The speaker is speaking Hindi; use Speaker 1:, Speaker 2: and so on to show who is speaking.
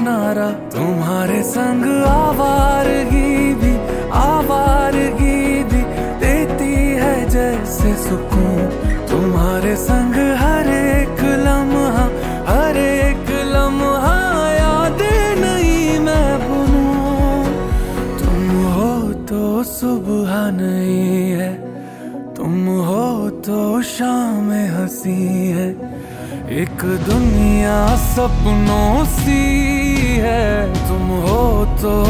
Speaker 1: किनारा। तुम्हारे संग आवारगी भी देती है जैसे सुकून। तुम्हारे संग हर एक लम्हा यादें नहीं मैं भूलूं। तुम हो तो सुबह नहीं है, तुम हो तो शाम हंसी है। एक दुनिया सपनों सी है, तुम हो तो